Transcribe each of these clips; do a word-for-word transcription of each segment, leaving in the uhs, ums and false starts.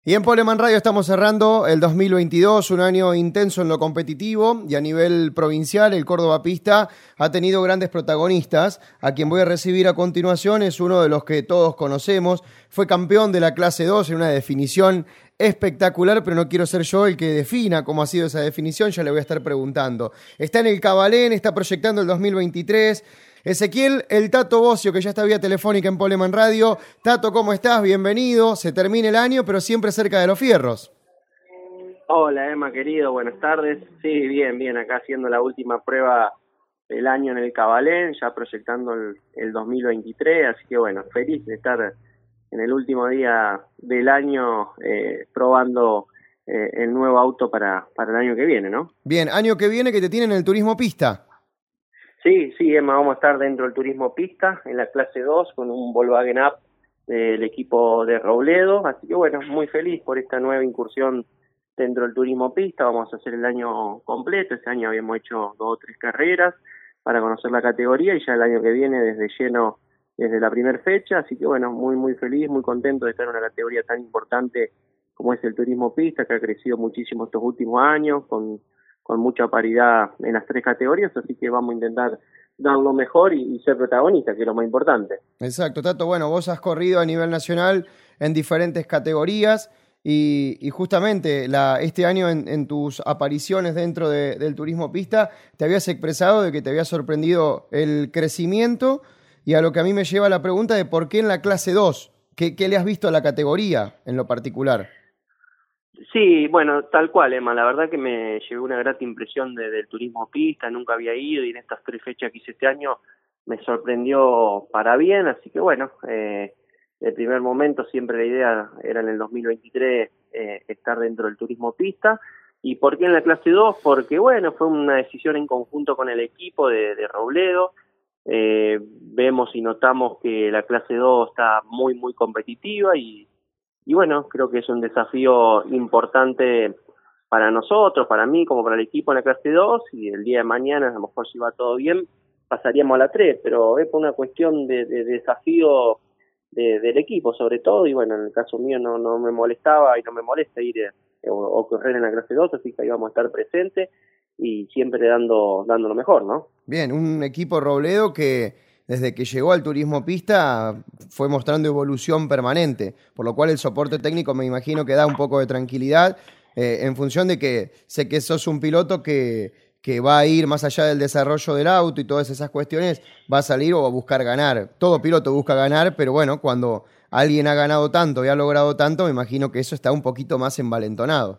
Y en Poleman Radio estamos cerrando el dos mil veintidós, un año intenso en lo competitivo, y a nivel provincial el Córdoba Pista ha tenido grandes protagonistas. A quien voy a recibir a continuación es uno de los que todos conocemos, fue campeón de la clase dos en una definición espectacular, pero no quiero ser yo el que defina cómo ha sido esa definición, ya le voy a estar preguntando. Está en el Cabalén, está proyectando el dos mil veintitrés. Ezequiel, el Tato Bocio, que ya está vía telefónica en Poleman Radio. Tato, ¿cómo estás? Bienvenido. Se termina el año, pero siempre cerca de los fierros. Hola, Emma, querido. Buenas tardes. Sí, bien, bien. Acá haciendo la última prueba del año en el Cabalén, ya proyectando el, el dos mil veintitrés. Así que, bueno, feliz de estar en el último día del año eh, probando eh, el nuevo auto para, para el año que viene, ¿no? Bien, año que viene que te tienen el turismo pista. Sí, sí, Emma, vamos a estar dentro del turismo pista, en la clase dos, con un Volkswagen Up del equipo de Robledo, así que bueno, muy feliz por esta nueva incursión dentro del turismo pista. Vamos a hacer el año completo, este año habíamos hecho dos o tres carreras para conocer la categoría, y ya el año que viene desde lleno, desde la primera fecha, así que bueno, muy muy feliz, muy contento de estar en una categoría tan importante como es el turismo pista, que ha crecido muchísimo estos últimos años, con con mucha paridad en las tres categorías, así que vamos a intentar dar lo mejor y, y ser protagonistas, que es lo más importante. Exacto, Tato. Bueno, vos has corrido a nivel nacional en diferentes categorías y, y justamente la, este año en, en tus apariciones dentro de, del turismo pista te habías expresado de que te había sorprendido el crecimiento, y a lo que a mí me lleva la pregunta de por qué en la clase dos, ¿qué, qué le has visto a la categoría en lo particular? Sí, bueno, tal cual, Emma. La verdad que me llevó una grata impresión de, del turismo pista. Nunca había ido, y en estas tres fechas que hice este año me sorprendió para bien. Así que bueno, eh, el primer momento siempre la idea era en el dos mil veintitrés eh, estar dentro del turismo pista. ¿Y por qué en la clase dos? Porque bueno, fue una decisión en conjunto con el equipo de, de Robledo. Eh, vemos y notamos que la clase dos está muy, muy competitiva, y Y bueno, creo que es un desafío importante para nosotros, para mí, como para el equipo en la clase dos, y el día de mañana, a lo mejor si va todo bien, pasaríamos a la tres, pero es por una cuestión de, de desafío de, del equipo sobre todo, y bueno, en el caso mío no, no me molestaba y no me molesta ir eh, o, o correr en la clase dos, así que ahí vamos a estar presentes y siempre dando, dando lo mejor, ¿no? Bien, un equipo Robledo que desde que llegó al turismo pista fue mostrando evolución permanente, por lo cual el soporte técnico me imagino que da un poco de tranquilidad eh, en función de que sé que sos un piloto que, que va a ir más allá del desarrollo del auto y todas esas cuestiones, va a salir o a buscar ganar. Todo piloto busca ganar, pero bueno, cuando alguien ha ganado tanto y ha logrado tanto, me imagino que eso está un poquito más envalentonado.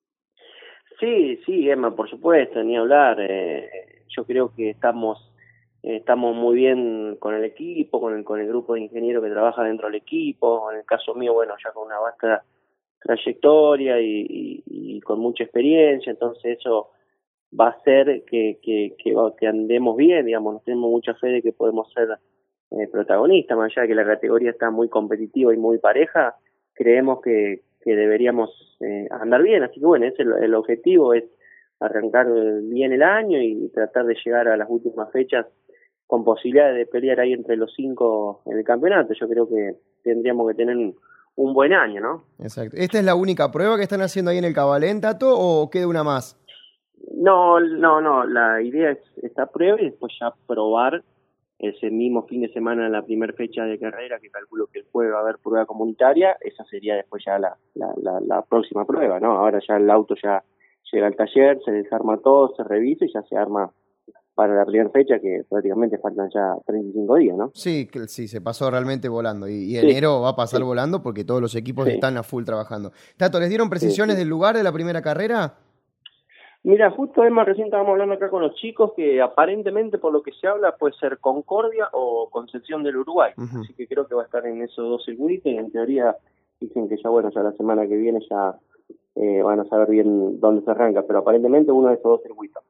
Sí, sí, Emma, por supuesto, ni hablar. Eh, yo creo que estamos eh, estamos muy bien con el equipo, con el, con el grupo de ingenieros que trabaja dentro del equipo. En el caso mío, bueno, ya con una vasta trayectoria y, y, y con mucha experiencia, entonces eso va a hacer que, que, que, que andemos bien, digamos, nos tenemos mucha fe de que podemos ser eh, protagonistas, más allá de que la categoría está muy competitiva y muy pareja, creemos que, que deberíamos eh, andar bien, así que bueno, ese el, el objetivo es arrancar bien el año y tratar de llegar a las últimas fechas con posibilidades de pelear ahí entre los cinco en el campeonato. Yo creo que tendríamos que tener un, un buen año, ¿no? Exacto. ¿Esta es la única prueba que están haciendo ahí en el Cabalén, Tato, o queda una más? No, no, no, la idea es esta prueba y después ya probar ese mismo fin de semana en la primera fecha de carrera, que calculo que el jueves va a haber prueba comunitaria. Esa sería después ya la, la, la, la próxima prueba, ¿no? Ahora ya el auto ya llega al taller, se desarma todo, se revisa y ya se arma para la primera fecha, que prácticamente faltan ya treinta y cinco días, ¿no? Sí, que- sí, se pasó realmente volando. Y, y Sí, enero va a pasar sí, volando porque todos los equipos sí, están a full trabajando. Tato, ¿les dieron sí, precisiones sí. del lugar de la primera carrera? Mira, justo Emma, recién estábamos hablando acá con los chicos que aparentemente por lo que se habla puede ser Concordia o Concepción del Uruguay, Ujú. así que creo que va a estar en esos dos circuitos, y en teoría dicen que ya bueno, ya la semana que viene ya eh, van a saber bien dónde se arranca, pero aparentemente uno de esos dos circuitos.